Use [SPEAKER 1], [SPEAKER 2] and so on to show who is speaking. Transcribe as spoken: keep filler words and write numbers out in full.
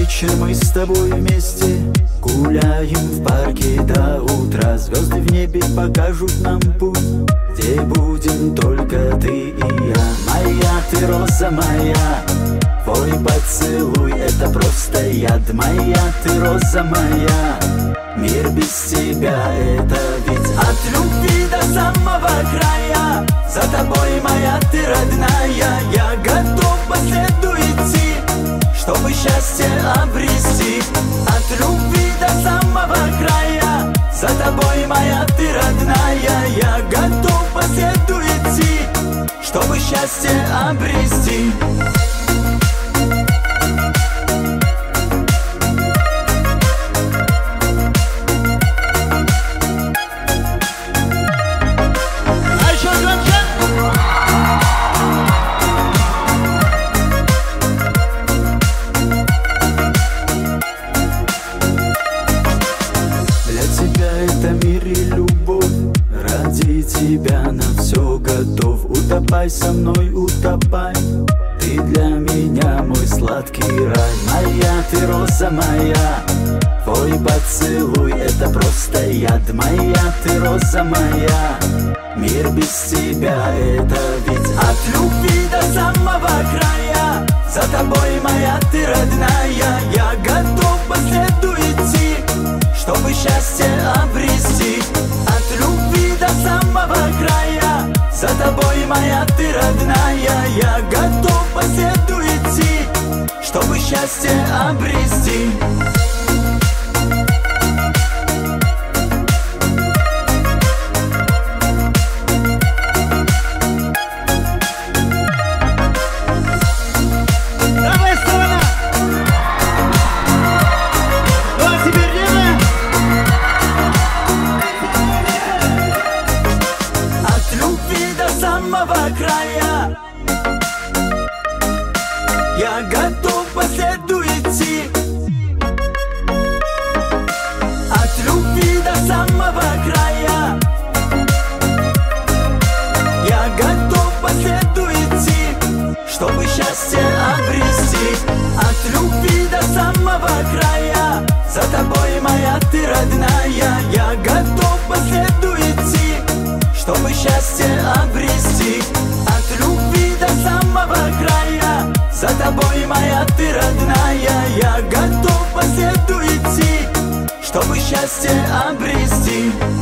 [SPEAKER 1] вечер мы с тобой вместе гуляем в парке до утра. Звезды в небе покажут нам путь, где будем только ты и я. Моя ты роза моя, твой поцелуй это просто яд. Моя ты роза моя, мир без тебя это ведь от любви до самого края. За тобой, моя ты родная, я готов по следу идти, чтобы счастье обрести. От любви до самого края. За тобой, моя ты родная, я готов по следу идти, чтобы счастье обрести. Тебя на все готов, утопай со мной, утопай. Ты для меня мой сладкий рай. Моя ты роза моя, твой поцелуй это просто яд. Моя ты роза моя, мир без тебя это ведь от любви до самого края. За тобой, моя ты родная, я готов по следу идти, чтобы счастье обрести. От любви до самого края. За тобой, моя ты родная, я готов по следу идти, чтобы счастье обрести. Края. Я готов по следу идти, от любви до самого края. Я готов по следу идти, чтобы счастье обрести. От любви до самого края. За тобой, моя ты родная, я готов по следу идти, чтобы счастье обрести. От любви до самого края. За тобой, моя ты родная, я готов по следу идти, чтобы счастье обрести.